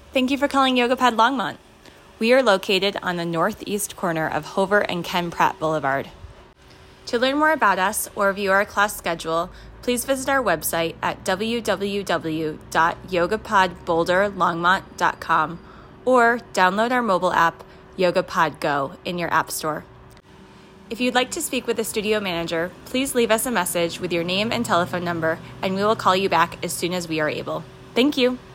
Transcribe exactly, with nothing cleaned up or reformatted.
Thank you for calling YogaPod Longmont. We are located on the northeast corner of Hover and Ken Pratt Boulevard. To learn more about us or view our class schedule, please visit our website at w w w dot yogapod boulder longmont dot com or download our mobile app, YogaPod Go, in your app store. If you'd like to speak with a studio manager, please leave us a message with your name and telephone number, and we will call you back as soon as we are able. Thank you.